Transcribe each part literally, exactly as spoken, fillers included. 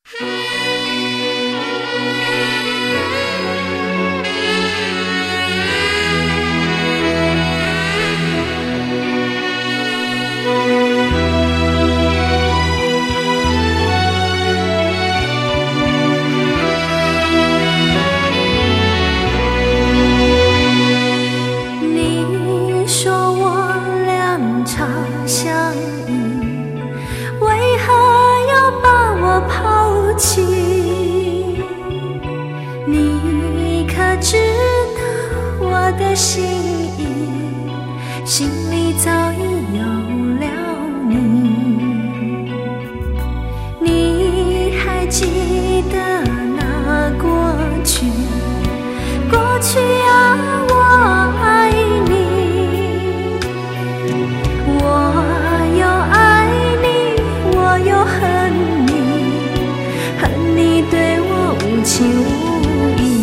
你可知道我的心意，心里早已有了你。你还记得那过去，过去啊，我爱你，我又爱你，我又恨你，恨你对我无情无义。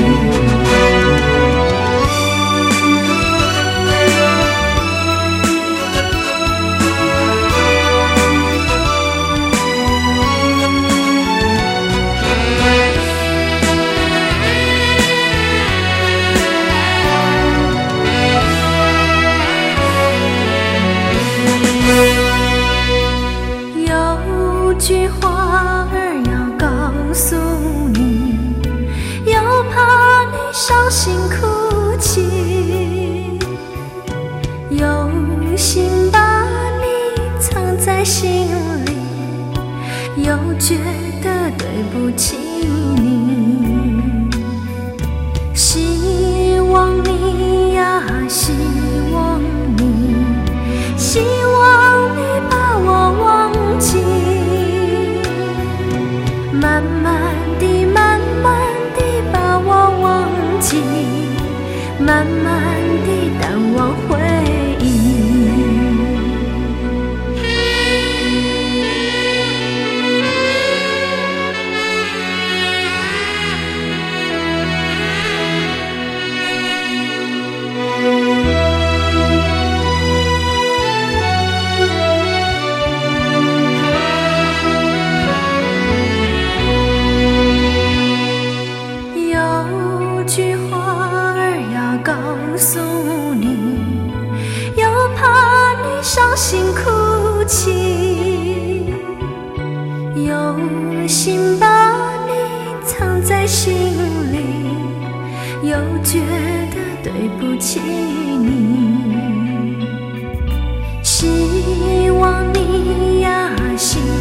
有句话儿要告诉你，又怕你伤心哭泣，有心把你藏在心里，又觉得对不起你。希望你呀，希望你，希望你把我忘记，慢慢地慢慢地把我忘记，慢慢地淡忘回忆。有句话儿要告诉你，又怕你伤心哭泣，有心把你藏在心里，又觉得对不起你。希望你呀，希